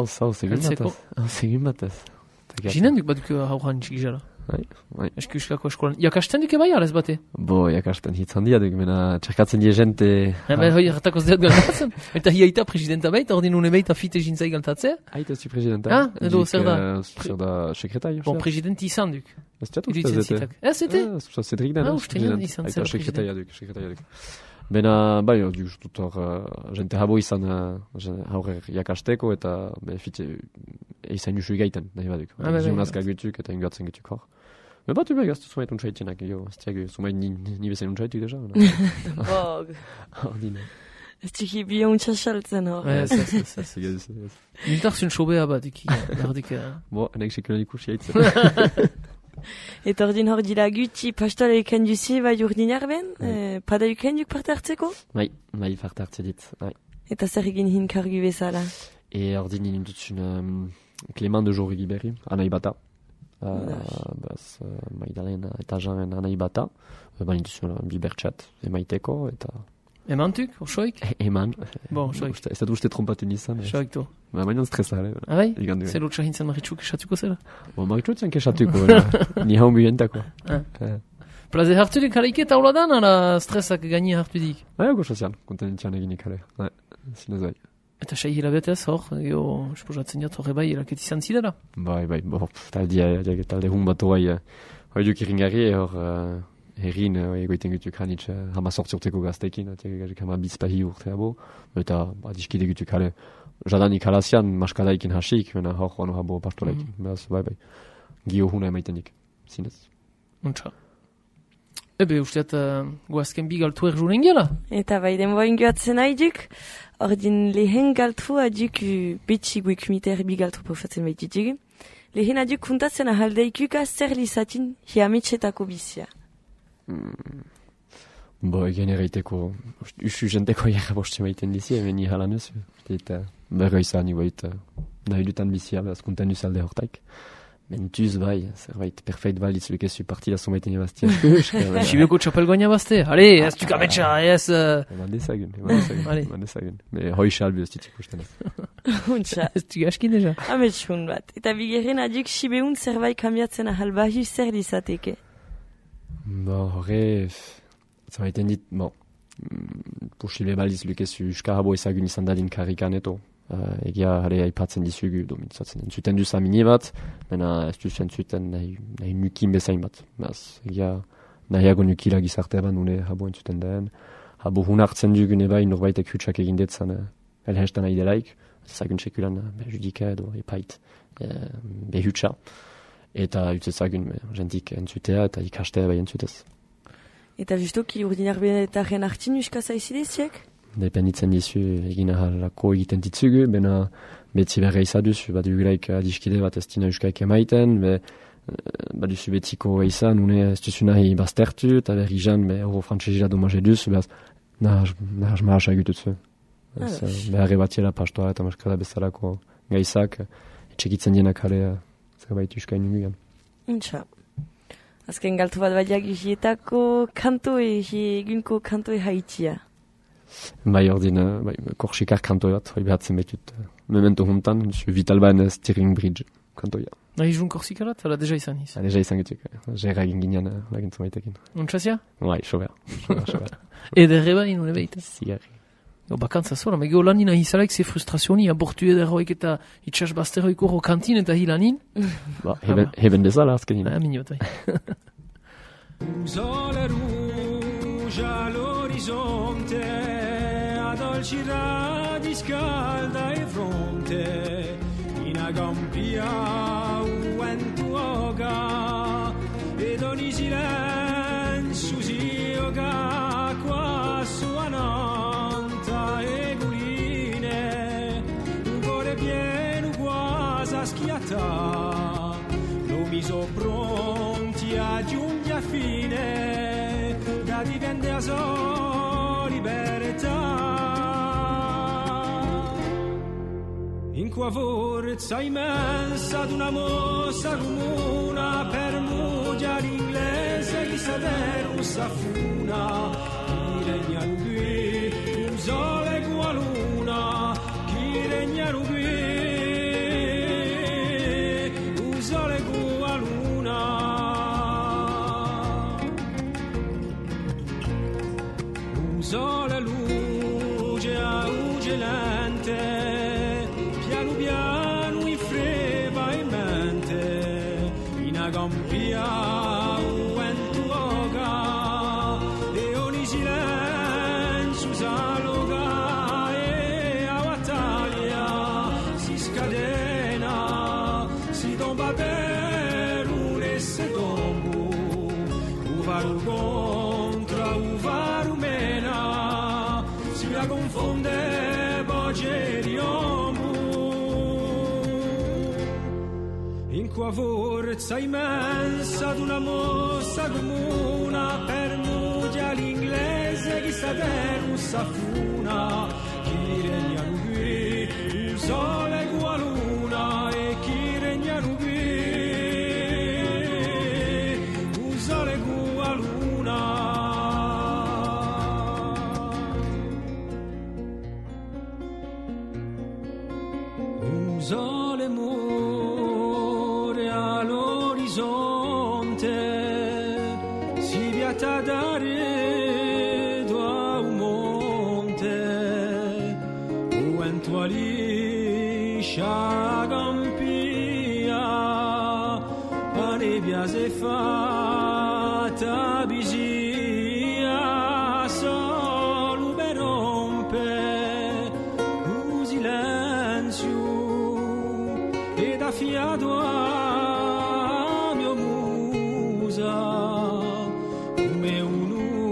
Segin batez. Ginen duk baduk hauran txikizara. Eskuskako eskolan. Jakasten duke bai alez bate? Jakasten hitzan dia duk, mena txerkatzen die jente... Hoi, hartakoz deat galtatzen. Eta hi aita presidenta baita, ordin une baita fite jintzai galtatzea? Aita zu presidenta. Edo, zer da? Zer da sekretai. Bon, presidenti izan duk. Ez tiatu zete. Zete? Cedric Dana. Aita sekretaia duk. Bena, bai, dut hor, jente habo izan haurek jakasteko eta fite izan jusu igaiten, nahi baduk. Zionazka gutuk eta ingoatzen gutuk hor. Batu behar gaztu zumait untsaitzenak, zumait ni bezen untsaitu deja. Bog. Ez txiki bio untsasaltzen hor. Ez. Miltarzun sobea bat, gardik. Enek sekulan ikusi haitzen. Eta ordin hor dira guti pastola eken duzi bai urdinar ben? Pada eken duk parte hartzeko? Bai, parte hartze dit. Eta zer egin hinkargu bezala? Ordin nindutzun Clément de Jorri Berri, anai bata. Maidalena eta Jean anai bata. Nindutzun bibertxat emaiteko eta... Emantuk, osoik? Eman. Bon, osoik. Ez da uste trompatu nizan. Osoik to. Mainan stresa. Bai? Zer lotxa hintzen Maritxuk esatuko zela? Maritxuk zen esatuko. Ni haun bihentako. Plaze hartu dik halaike eta hola dan, ala stresak gaini hartu dik? Go sozial, konten entzian eginik hale. Zinez bai. Eta sei hilabetez hor, esposatzen jat horre bai, eraket izan zidara? Bai, talde hun bat hoi duk iringarri hor... Herrin, egoiten gutuk hanitz, hama sortzurteko gaztekin, hama bizpahi urtea bo, eta diskide gutuk hale, jadanik halazian, maskalaikin hasik, mena hor hono habo pastolaikin, behaz, bai, gio huna emaitenik, zinez. Untsa. Ebe, usteat, goazken bi galtu erjuren gela? Eta bai, denboen goatzen haiduk, ordin lehen galtu aduk betxi guikumiter bi galtu pofatzen baitituk. Lehen aduk kuntatzen ahaldeikuka zer lizatin hiametxetako bizia. Egen erraiteko usu jenteko jarra boste maiten dizi, hemen ni halan ez. Eta berra izan iguait nahi dutan bizia, azkuntan uzalde hortaik. Mentuz bai, zerbait perfeit balitz lukezu partida somaiten ebaztia. Sibeko txapelgoina bazte? Ale, ez duk ametsa, ez... Eman dezagun. Hoi xalbi ez ditziko usten ez. Untsa. Ez duk askin deja. Ametsun bat. Eta bigerren aduk sibeun zerbait kambiatzen ahalbahi zer dizateke? Horre, zamaiten dit, posible baliz lukezu uskarabo ezagun izan dadin karikan eto. Egia aipatzen dizugu, domitzatzen entzuten duz amine bat, mena ez duz entzuten nahi nukin bezain bat. Egia nahiago nukila gizartea ban nune habo entzuten den. Habo hun hartzen dugun eba norbaitek hutsak egindetzan elhestan nahi delaik. Ezagun sekulan judika edo epait behutsa. Eta utzezagun jentik entzutea eta ikastea bai entzutez. Eta justuki urdinar benetaren hartin uskaza izideziek? Dependitzen dizu egin ahalako egiten ditzugu, bena betzi berra izaduzu, bat dugulaik adiskide bat ez dina uskaik emaiten, bat duzu betziko izan, une ez duzu nahi baztertu, eta berri jan, euro frantzesila domaje duzu, nahaz mahasa egututzu. Beharre batiela pastoa eta maskala bezalako gaizak, etxekitzen dienak jale zerbait uskain nuguan. Untsa. Azken galtu bat badiak hietako kantoi, egunko kantoi haitia. Bai ordin, Korsikar kantoi bat, hoi behatzen betut. Memento juntan, Vital Ban Steering Bridge kantoia. Izun Korsikarat, ala deja izan iz? Deja izan getuk, gerra egin ginean lagintzen baitekin. Untxazia? Bai, sober. Ederre bai, nune behita? Zigarri. Bakantza zola, mege holan nina izalaik ze frustrazioni, abortu ederroik eta itxas basteroiko rokantin eta hilanin. Heben dezala azkenin. Minot, bai. Un sole rouge all'orizzonte, addolcirà di scalda il fronte, in agampia un vento oga, ed ogni silenzio si oga qua suonanta e guline, un cuore pieno quasi a schiattà, lo miso pronti a giungere a fine, da divenne a sua libertà. In qua forza immensa ad una mossa comuna, per mugia l'inglese chi saper un safuna, chi regna qui, un sole qua luna, chi regna qui, un sole qua luna. Un sole luce a ugelente, piano piano in freva in mente, in agampia un vento oga, e ogni silenzio s'alloga, e a battaglia si scadena, si tomba per un secondo, uvaru contra uvaru mena, si la confonde voce di ombu. In qua forza immensa ad una mossa comuna, per mugia l'inglese chi saper un safuna, chi regna qui, un sole qua luna, e chi regna qui, un sole qua luna. Un sole muore all'orizzonte, si viata dare a un monte, un vento aliscia campia, a nebbia se fatta bisia, solo per rompe un silenzio e da fiato a mio musa, come un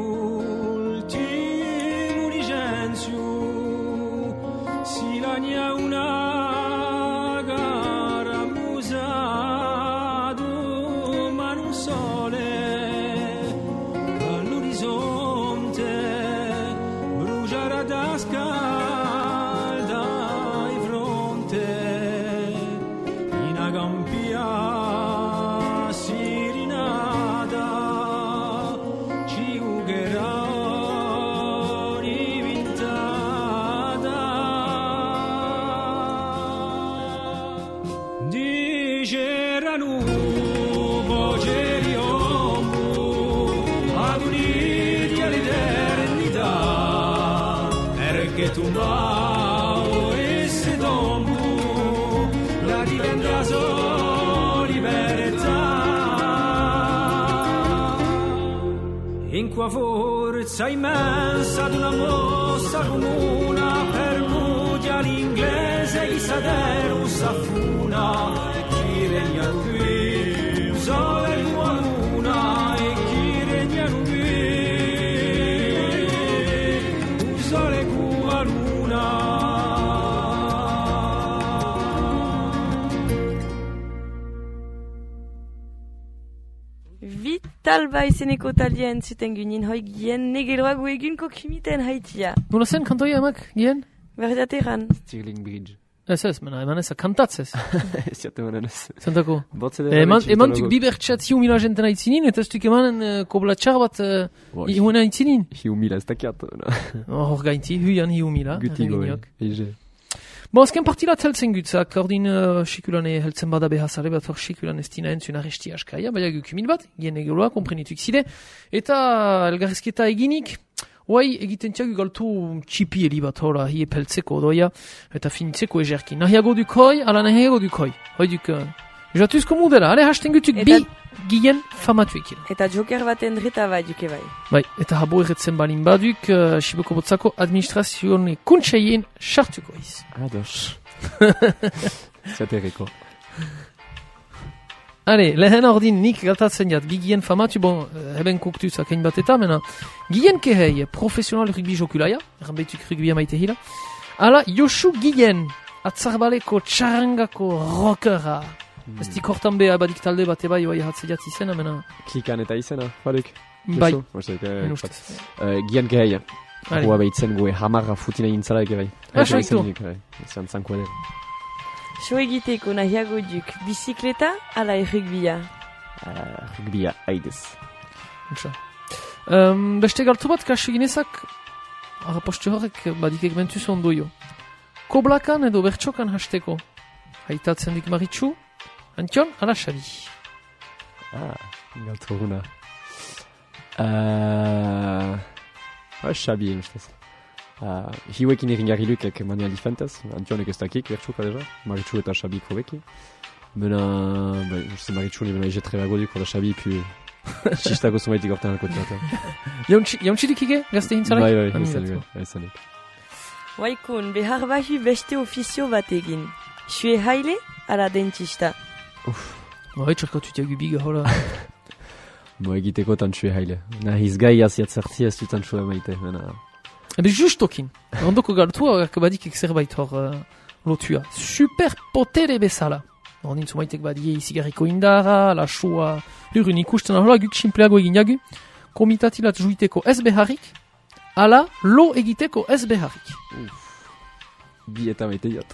ultimo licenzio, si lagna una gara musato, ma non sole all'orizzonte, bruciare da scalda in fronte, in agampia si rinada, ci ugherà rivintata, diceranno voce di ombu, ad uniti all'eternità, perché tu mao e se tombu, la diventa sua libertà. In qua forza immensa ad una mossa comuna, per mugia l'inglese chi saper un safuna, chi regna qui, un sole qua luna, e chi regna qui, un sole qua luna. Vital ba izeneko taldean zuten ginen hoi gien negeloak egunko kimiten haitia. Nola zen kantoia emak, gien? Berdateran. Stirling Bridge. Ez, mena, eman ez, kantatzez. Ez jate manen ez. Zentako? Botze Eman tuk bibertxat hiu mila jenten aitzinin, eta ez tuk emanen koblatxar bat hiuen aitzinin. Hiu mila ez dakiat. Hor gainti, huian hiu mila. Gutigo, ege. Bon, azken partilat heltzen gutzak, ordin sikulane heltzen bada behazale bat hor sikulan ez dina entzun arresti askaia, baina gukumil bat, gien egeloa, komprenituk zide, eta elgarrezketa eginik, oai egiten tiagu galtu txipi heli bat hora, hi epeltzeko doia, eta finitzeko egerkin. Nahiago duk hoi, ala nahiago duk hoi. Hoi duk, jatuzko mudela, ale hasten gutuk bi gien famatuekin. Eta joker baten dreta bai duke bai. Bai, eta habo erretzen balin baduk, Siboko Botzako administrazioen kuntseien sartuko iz. Ados. Zaterreko. Ale, lehen ordin nik galtatzen jat, bi gien famatu, bon, heben koktuz akain bat eta, mena, gien kehei profesional rugby jokulaia, erranbeituk rugbya maite hila, ala Josu gien atzarbaleko txarangako rockera. Ez dik hortan beha badik talde bat eba joa jatzeiat izena, mena. Klikan eta izena, baduk? Bai. Gian kehei. Goa behitzen goe hamarra futina intzala eke bai. Saito. Ezan zanko edera. So egiteko nahiago duk bizikleta ala errugbia? Rugbia, haidez. Beste galtu bat kasu ginezak, arraposte horrek badik egmentuz ondoio. Koblakan edo bertxokan hasteko. Haitatzen dik Maritxu, Antion, ala Xabi. Galtu guna. Xabi, ustez. Hiuekin iringarri lukek manual difentez, Antionek ez dakik, bertxuka deja, Maritxu eta Xabi kroveki. Mena, uste Maritxu ni mena ijetre bago duk, oda Xabi, pi txistako zumaitik orten alko txata. Jauntxidik ige, gazte hintzalek? Bai, zanik. Waikun, behar bahi beste ofizio bat egin. Sue haile, ala dentista. Bai, txarkatu tiagu biga, hola. Mo egiteko tan sue haile. Nahiz gai aziat zertzi ez dutan sue maite. Ebe justokin. Ondoko galtua, badik zerbait hor lotua. Super potere bezala. Ordin zumaitek badie izigarriko indara, la sua, lurun ikusten ahola guk simpleago egin jagu. Komitatilat juiteko ez beharrik, ala lo egiteko ez beharrik. Bi eta maite jat.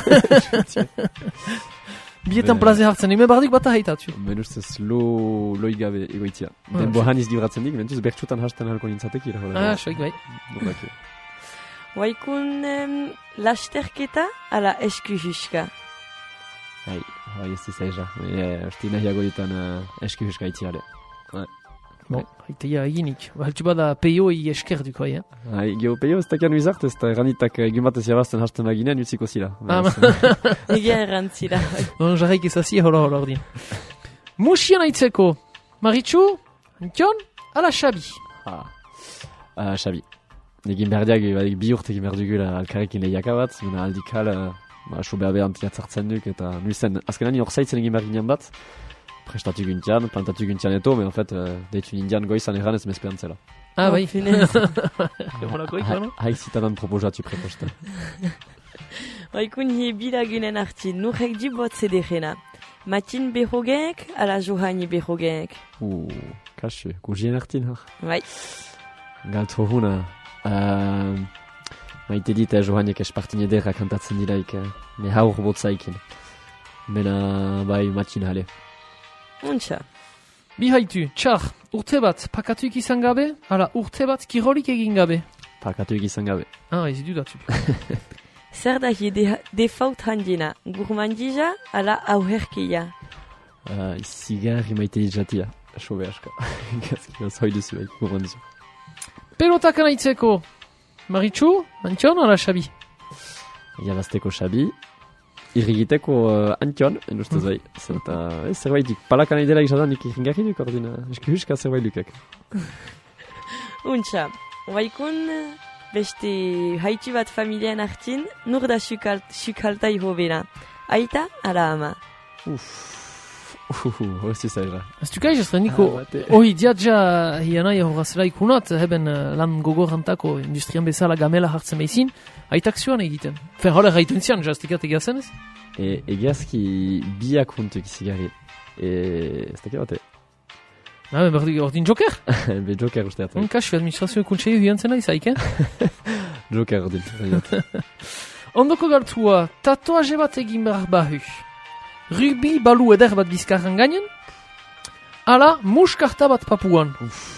Bietan plaze hartzen, eme bardik bat ahaitatzu. Men ustez lo igabe egoitzia. Den bohaniz libratzen dik, mentuz bertxutan hasten halko nintzatek ira. Soik bai. Waikun lasterketa ala eskuhuska? Bai, ez dizaiza. Erti nahiago ditan eskuhuska itziare. Bon, haiteia eginik. Haltsu bada peioi esker duko, Geo peio ez dakian uizart, ez da erranitak egun batez jabazten hasten baginean utziko zila. Egia errantzila. Jarraik ezazia hola ordin. Musian aitzeko, Maritxu, Antion, ala Xabi. Xabi. Egin berdiak, bi urte egin berdugula alkarrekin lehiaka bat, mena aldikal, sobe abe antiatzartzen duk, eta nuizen, azkenan hor zaitzen egin berginean bat, prestatu guntian, plantatu guntian eto, mais en fait, deitu indian goizan erran ez mesperantzela. Bai. Haik zitadan proposatu preposta. Waikun hi bilagunen hartin, nurek dibotze degena. Matin behogeek, ala Johani behogeek. Kasu, guzien hartin hor. Bai. Galtu huna. Maite dit, Johaniek espartin edera kantatzen dilaik, me haur botzaikin. Mena, bai, matin hale. Untxa. Bi haitu, txar, urte bat pakatuik izan gabe, ala urte bat kirolik egin gabe. Pakatuik izan gabe. Ez du datu. Zer da hi defaut handina, gurmandija ala auherkia? Zigarri maite ditzatia, sobe aska. Gazki, hoi duzu, gurmandija. Pelotakan aitzeko, Maritxu, Antion ala Xabi? Jabazteko Xabi. Irrigiteko Antion, enustez bai. Zerbaitik, palakan aidela izadan nik irringarri duk, ordina, eskuhuska zerbait dukek. Untxa, waikun beste haitu bat familien hartin, nur da sukaltai hobena. Aita, ala ama. Hosti zaira. Ez dukaiz, ez niko, hori diatja hianai horrazela ikunat, heben lan gogorantako industrian bezala gamela hartzen behizin, aitak zioan egiten. Fer hola gaiten zian, jastikat egiazen ez? Egiazki biak huntuk izigarri. Ez dakit bate. Ordin joker? Be joker uste atak. Kasu administrazio kuntsei huiantzena izaik, Joker ordin. Ondoko galtua, tatuaje bat egin behar bahu. Rugby balu eder bat bizkarran gainen, ala muskarta bat papuan.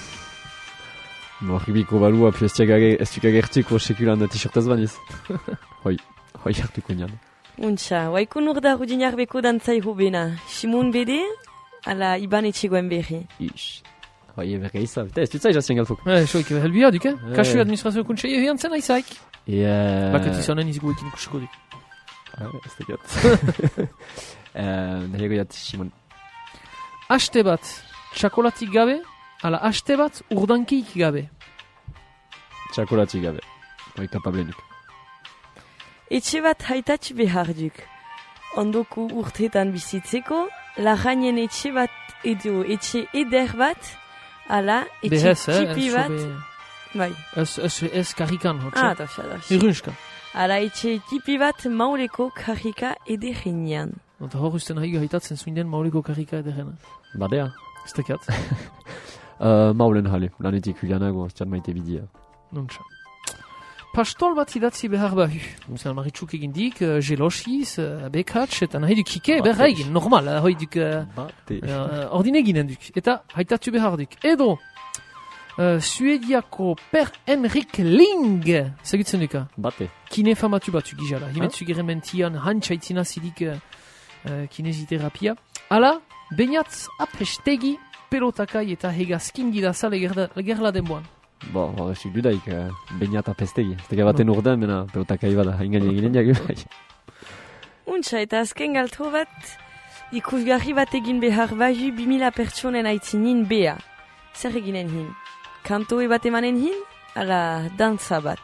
Rugbiko balua, pi ez duk agertuko sekulan t-shirtaz baniz. Hoi hartuko nian. Untxa, waikun urda rudinak beko dantzai hobena. Simon bede, ala iban etxegoen berri. Hoi berri izan. Ez dut zai jazien galfok. Soik helbia duk, Kasu administrazio kuntxeie hiantzen aizaik. Bakat izanen izgo ekin kusiko duk. Ez tekat. Nahiago jat, Simon. Aste bat, txakolatik gabe, ala aste bat urdankeik gabe. Txakolatik gabe. Hoi kapablenik. Etxe bat haitatx behar duk. Ondoko urtetan bizitzeko, lagainen etxe bat edo etxe eder bat, ala etxe tipi bat. Bai. Ez karrikan, hotxe. Tox. Irunska. Ala etxe tipi bat mauleko karrika ederrenean. Eta hor usten haigu haitatzen zuinden mauleko karrika ederrena. Badea. Ez tekat. Maulen hale, lanetik hulianago, ez maite bidia. Nuntza. Pastol bat idatzi behar bahu. Musen maritxuk egindik, gelosiz, bekatx, eta nahi duk hike, berra egin, normal, hoi duk ordine eginen duk. Eta haitatu behar duk. Edo, Suediako Per Henrik Ling, zagutzen duka? Bate. Kine famatu batu gizala. Himetzu gerementian hantxaitzina zidik kinesiterapia. Ala, bainatz apestegi pelotakai eta hegazkin gidaza legerla denboan. Horrezuk dudaik, bainat apestegi. Ez teka baten urdean, mena pelotakai bada, haingan eginen jagu. Untxa, eta azken galtro bat, ikusgarri bat egin behar bahu 2000 pertsonen aitzinin bea. Zer eginen hin? Kantoe bat emanen hin? Ala, dantza bat.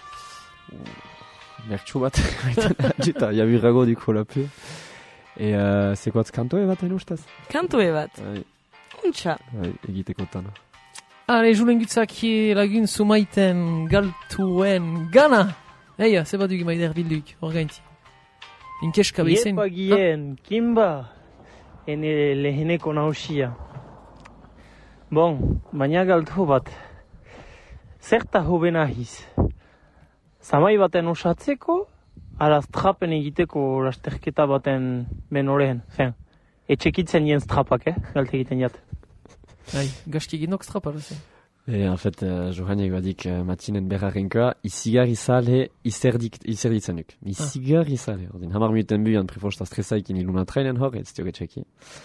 Mertxo bat, eta jabirago diko lape. Zekoatz kantoe baten ustez? Kantoe bat? Untxa. Egiteko tana. Julen gutzak lagun sumaiten galtuen gana. Eia, ze bat dugi maider bilduk, orgainti. Inkeska behizen. Iepa gien, kimba, ene leheneko nausia. Bon, baina galtu bat, zerta hoben ahiz. Zamai baten osatzeko, ala strapen egiteko lasterketa baten benoren. Etxekitzen jen strapak, galte egiten jat. Gazti egin strapa, zen. En fait, Johannek badik matinen berrarenkoa, izigar izale izerditzen duk. Izigar izale. Hamar minuten buian prefosta stresaik iluna trainen hor, ez dioge txeki.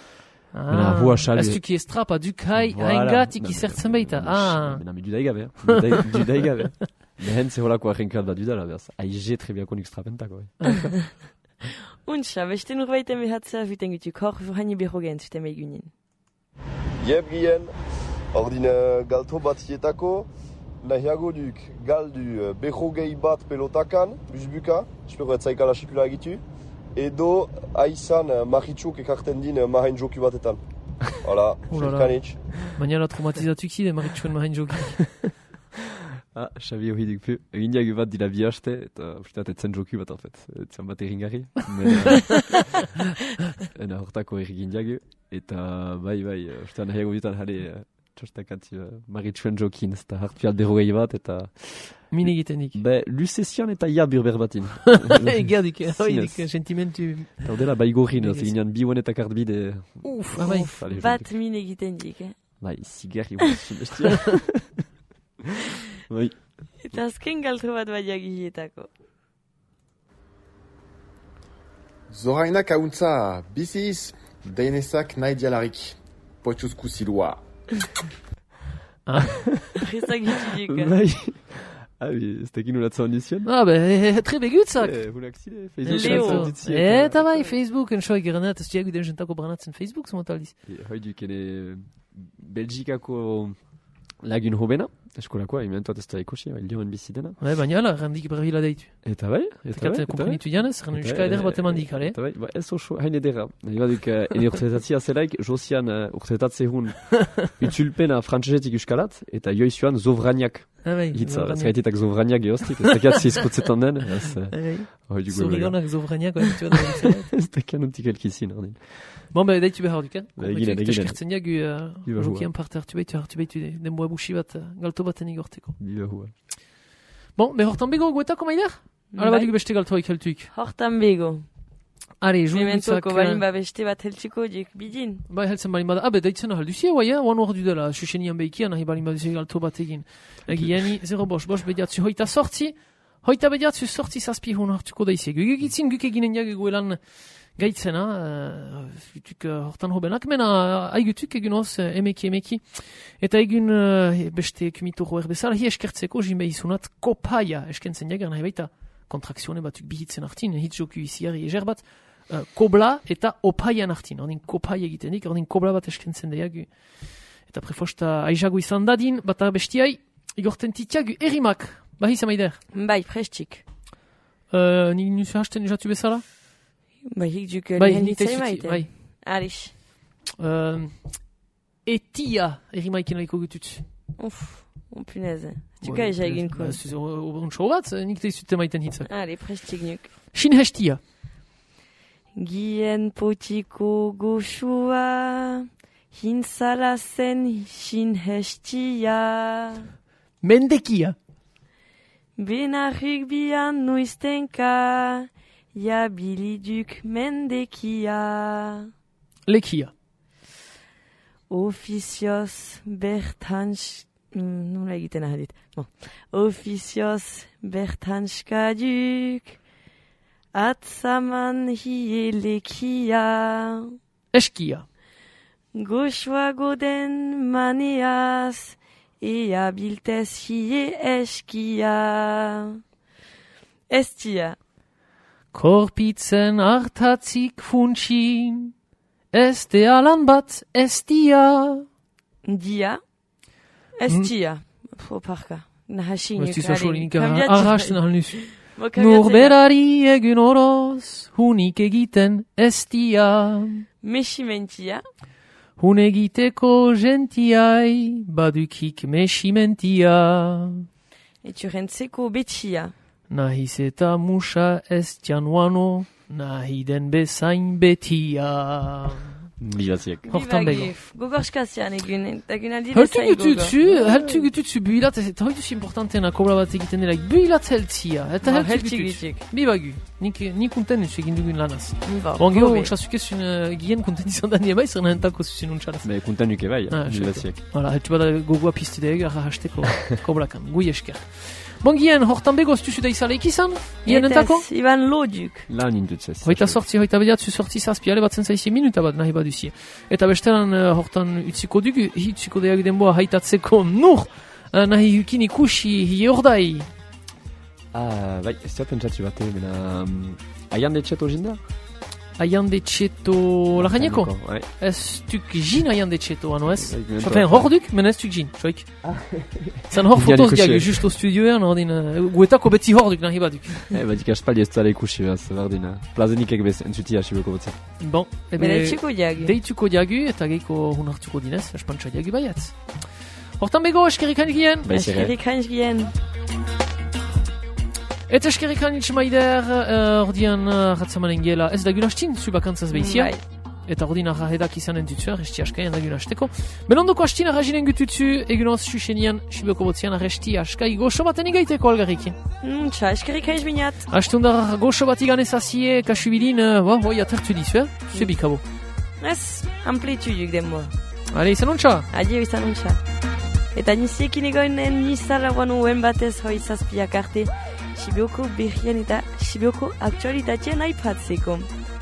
Ez duki estrapa, duk haingatik izertzen baita. Mena mi dudai gabe. Dudai gabe. Lehen ze holako arrenkoat bat dudala, beraz. Aize trebiako nik strapentako. Untxa, beste nurbaiten behatzea viten gutuk hor, Johanni berrogen zuten meigunin. Jeb gien, ordin galto bat hietako, nahiago duk galdu berrogei bat pelotakan, busbuka, espero ez zaikala sikula egitu, edo aizan maritxuk ekarten din mahain joku batetan. Hala, zirkanitx. Baina traumatizatuk zide maritxuen mahain joku. Xabi hori duk pu. Egin diagu bat dila bi haste, eta usteat etzen joku bat, en fait. Etzen bat erringarri. Ena hortako ergin diagu. Eta bai, ustean nahiago dutan jale txostakatzi maritxuen jokin, ez da hartu bat berrogei bat, eta... Min egiten dik. Lucesian eta ia birber batin. Egadik, sentimentu... Eta odela bai gorrin, ginean bi honetak ardbide... Bat min egiten dik, Bai, zigarri bat bestia. Bai. Eta azken galtro bat bai agietako. Zorainak hauntza, biziz, dainezak nahi dialarik. Potxuzku zilua. Rizak gitzik. Bai. Ez tekin ulatza ondizien? Tre begutzak. Hunak zile, Facebook. Eta bai, Facebook, enxoik eranat, ez diagu den jentako branatzen Facebook, zomotaldiz. Hoi dukene Belgikako lagun hobena, eskolakoa, imentuat ez da ikosi, lioen bizidena. Baina ala, randik berbila deitu. Eta bai. Tekat komprenitu janez, randu uska eder bat emandik, ale? Eta bai, ez oso, hain edera. Nahi baduk, ene urtetatzia zelaik, Josian urtetatze hun utsulpena frantzesetik uskalat, eta joizuan Zovraniak. Hitza, ez gaitetak Zovraniak geostik, ez tekat zizkotzetan den. Zorigonak Zovraniak, ez tekan untik elkizin, ordin. Bon, deitu behar duk, Eginen. Eskertzen diagu, jokian parte hartu baitu denboa busi bat, galto baten igorteko. Biba hua. Bon, hortan bego guetako maider? Hala baduk beste galtoik heltuik. Hortan bego. Are, joan Mementoko balin ba beste bat heltsuko dik bidin. Bai, heltzen balin bada. Deitzen ahal duzie, oan ordu dela, susenian behikia, nahi balin baduzie galto bat egin. Egieni, 0 bost bediatzu, hoita sortzi, hoita bediatzu sortzi zazpi hon hartuko daizie. Gugegitzin, guk eginen jagegoelan gaitzena, hortan hobenak, mena aigutuk egun hoz, emeki. Eta egun beste kumitoro erbezala, hi eskertzeko, jin behizunat, kopaia eskentzen jager, nahi baita kontrakzione batuk bihitzen hartin, hit joku iziari eger bat, kobla eta opaian hartin. Ordin kopaia egiten dik, ordin kobla bat eskentzen diagu. Eta prefosta aizago izan dadin, bat bestiai, igorten titiagu erimak. Bahi zamaider? Bai, prestik. Nik nusu hasten jatu bezala? Bai, hik juk lehen ditzai maite. Bai. Arix. Etia erimaiken laiko gutut. Puneze. Tuka eja egin kun. Un show bat, nik teizute maiten hitzak. Allez, prestik nuk. Shin hestia. Gien potiko goxua, hinsala zen shin hestia. Mendekia. Bena rugbian nuiztenka, ja biliduk mendekia. Lekia. Oficios bertansk... Nola egiten ahadit. Bon. Oficios bertanskaduk, atzaman hielekia. Eskia. Goxua goden maneaz, ea biltez hie eskia. Estia. Korpitzen hartatzik funtsin, este alan bat estia. Dia. Estia. Parka. Nahashin. Estia solik arrasten alnus. Norberari egun oroz, hunik egiten estia. Meximentia. Hun egiteko gentiai, badukik meximentia. Eturentzeko betxia. Nahiz eta musa estianuano, nahi den bezain betia. Bilatziek. Hortan bego. Gogorskazian egun aldi bezain gogor. Heltu gututzu builat, eta hoitu importantena kobla bat egiten dela, builat heltzia. Eta heltu gututzu. Bibagu. Nik unten nus egin dugun lanaz. Bon, gero, txasukezun gien konten izan da niemai, zer nahentako zuzun untxalaz. Me konten nuke bai, bilatziek. Hala, heltu bada gogoa piztu deeg, arra hasteko koblakan. Gui esker. Bon, gien, hortan bego stuzu da izaleik izan? Gien entako? Iban loduk. Lan intutzez. Hoita sortzi, hoita bediatzu sortzi zazpi, ale batzen zaizi minuta bat nahi baduzie. Eta bestelan hortan utziko dugu, utziko deag denboa haitatzeko nur, nahi hukin ikusi hi ordai. Bai, ez da pentsatzu bate, bena... Aian detxeto jinda? Aian detxeto... Lagaineko? Ez tuk jin aian detxeto, ano ez? Zaten hor duk, men ez tuk jin, txoik. Zan hor fotoz diag, justo studioean, ordin... Guetako beti hor duk nahi baduk. Badik aspaldi ez zara ikusi, berdina. Plazenik ekbez, entzuti hasibeko botzen. Bon, deituko diagu. Deituko diagu, eta geiko hun hartuko dinez, espantxa diagu baiat. Hortan bego, eskerrik hain gien. Eskerrik hain gien. Eta eskerrik hain maider, ordian ratzamanen gela, ez da gunastin, zu bakantzaz behizia. Eta ordin arrahedak izanen dutzu, arresti askaien da gunasteko. Benondoko hastin arrazinen gututzu, egunoz susenian, sibioko botzian arresti askai goxo baten igaiteko algarrikin. Txa, eskerrik hain binat. Astundar goxo bat igan ezazie, kasubilin, hoi atertu dizu, zebikabo. Ez, amplitu duk denboa. Ale, izan untxa? Adio, izan untxa. Eta niziekin egoinen nizala guanuen batez hoi zazpiak arte, Sibioko berrien eta Sibioko aktualitatean aipatzeko.